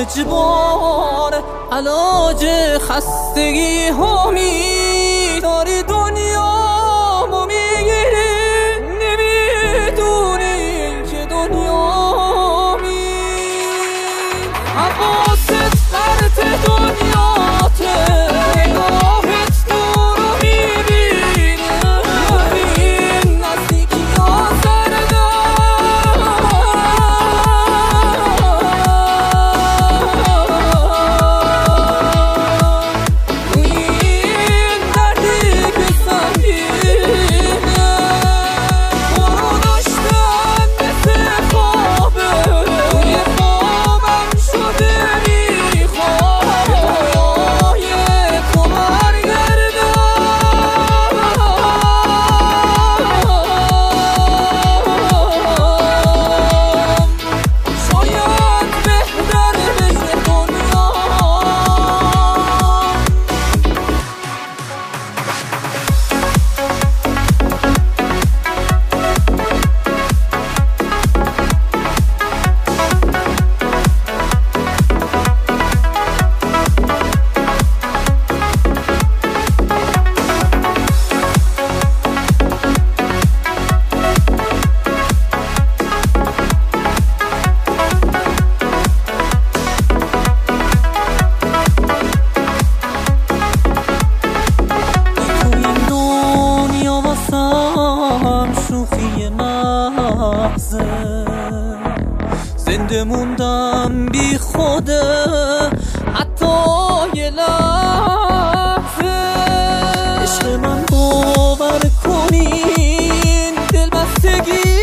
اجبار علاج خستگی همی داری دنیا میگیری نمیدونی که دنیا می حواست غرق دنیاته نگاهت دور رو میبینه این نزدیکی ها سردم این دردی که سنگینه برو داشتن مثل خوابه توی خوابم شده میخوام دنیای تو برگردم شاید بهتر بشه دنیا شوخی محضه زنده موندم بی خوده حتی یه لحظه عشق من باور کنین دل بستگی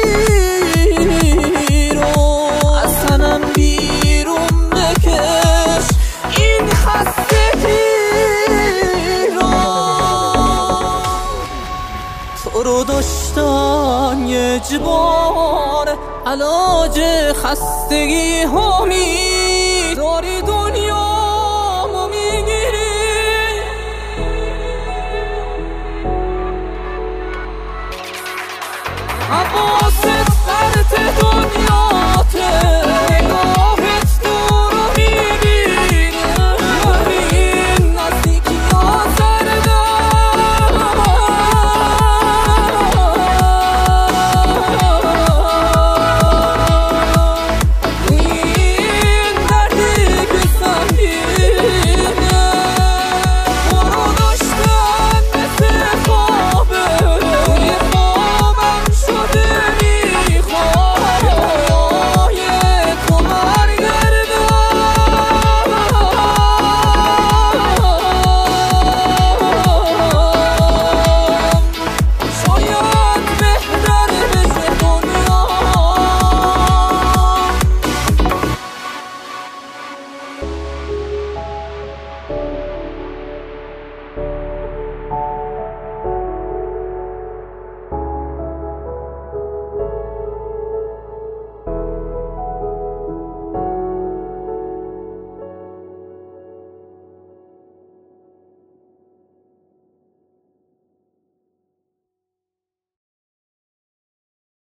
رو از تنم بیرون بکش این خستگی رو تو رو داشتن یه اجبار علاج خستگی همی